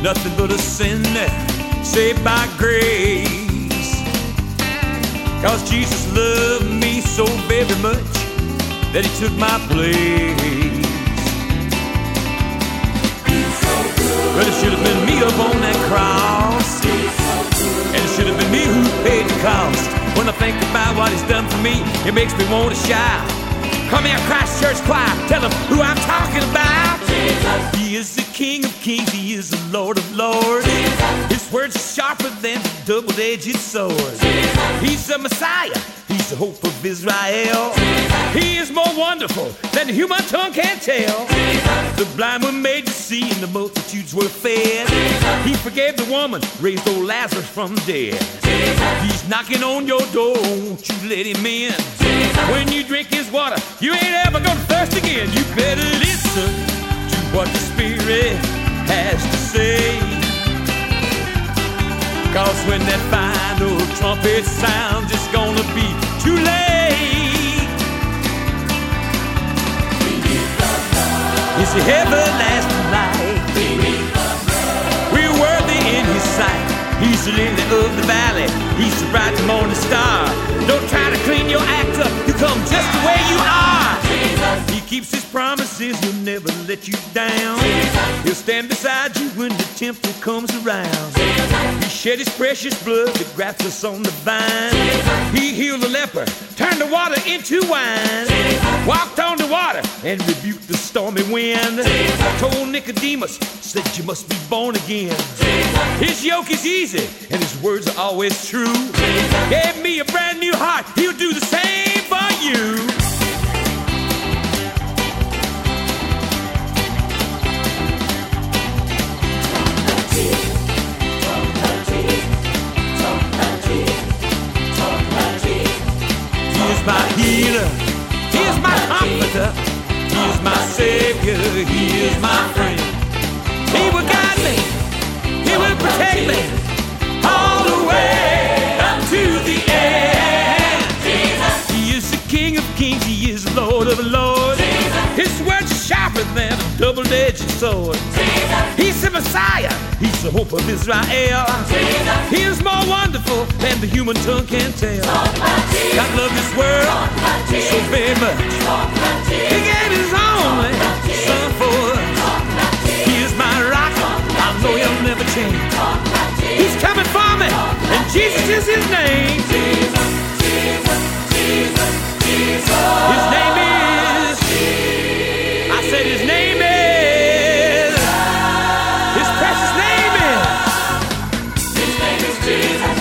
nothing but a sinner saved by grace. 'Cause Jesus loved me so very much that he took my place. But it should have been me up on that cross, and it should have been me who paid the cost. When I think about what he's done for me, it makes me want to shout. Come here, Christ Church Choir, tell them who I'm talking about. Jesus. He is the King of Kings, he is the Lord of Lords. Jesus. His words are sharper than a double-edged sword. Jesus. He's the Messiah, he's the hope of Israel. Jesus. He is more wonderful than the human tongue can tell. Jesus. The blind were made to see and the multitudes were fed. Jesus. He forgave the woman, raised old Lazarus from the dead. Jesus. He's knocking on your door, won't you let him in? Jesus. When you drink his water, you ain't ever gonna thirst again. You better listen to what the Spirit has to say. 'Cause when that final trumpet sounds, it's gonna be too late. It's the everlasting light. We're worthy in his sight. He's the lily of the valley, he's the bright morning star. Don't try to clean your act up, you come just the way you are. Jesus. He keeps his promises, he'll never let you down. Jesus. He'll stand beside you when the tempter comes around. Jesus. He shed his precious blood that grafts us on the vine. Jesus. He healed the leper, turned the water into wine. Jesus. Walked on the water and rebuked the stormy wind. Jesus. Told Nicodemus, said you must be born again. Jesus. His yoke is easy and his words are always true. Jesus. Gave me a brand new heart, he'll do the same for you. He is my healer, he is my comforter, he is my savior, he is my friend. He will guide me, he will protect me all the way unto the end. Jesus. He is the King of Kings, he is Lord of Lords. Jesus. His words are sharper than a double-edged sword. Jesus. He's the Messiah, he's the hope of Israel. Jesus. He is more wonderful than the human tongue can tell. God loved this world so very much, he gave his only son for us. He is my rock, I know he'll never change. He's coming for me, and Jesus is his name. Jesus, Jesus, Jesus, Jesus. His name is, I said his name is, his precious name is, his name is Jesus.